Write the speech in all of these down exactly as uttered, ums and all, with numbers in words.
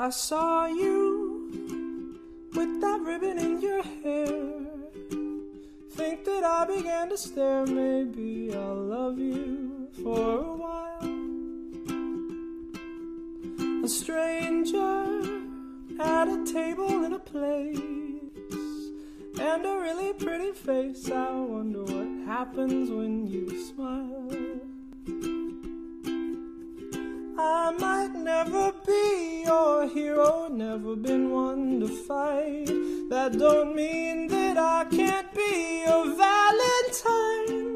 I saw you with that ribbon in your hair. Think that I began to stare. Maybe I'll love you for a while. A stranger at a table in a place, and a really pretty face. I wonder what happens when you smile. I might never be your hero, never been one to fight. That don't mean that I can't be your Valentine.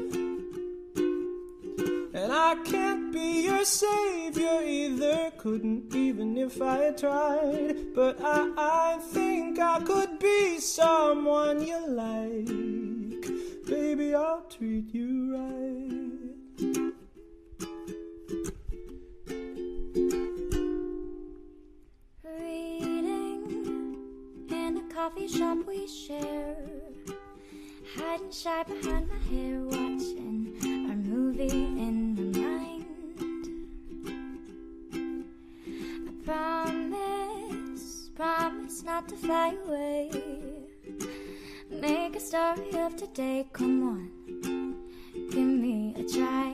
And I can't be your savior either, couldn't even if I tried. But I, I think I could be someone you like. Baby, I'll treat you right. Coffee shop we share, hiding shy behind my hair, watching our movie in my mind. I promise, promise not to fly away. Make a story of today, come on, give me a try.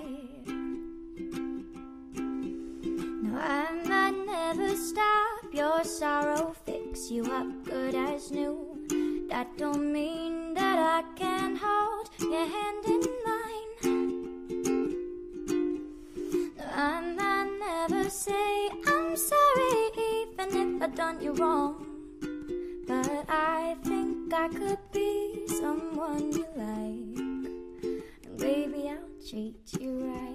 No, I might never stop your sorrow, fix you up good as new. That don't mean that I can hold your hand in mine. No, I might never say I'm sorry even if I done you wrong. But I think I could be someone you like, and baby I'll treat you right.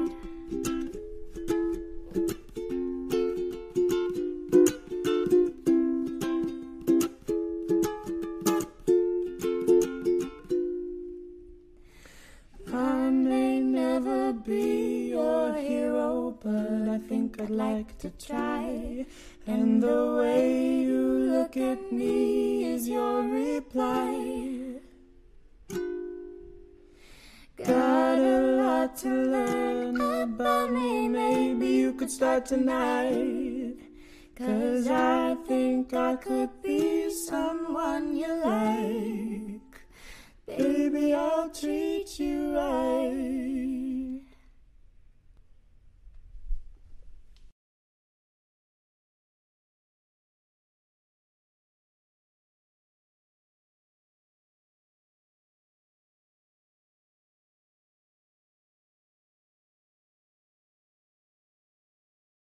Be your hero, but I think I'd like to try. And the way you look at me is your reply. Got a lot to learn about me, maybe you could start tonight. Cause I think I could be someone you like. Baby, I'll treat you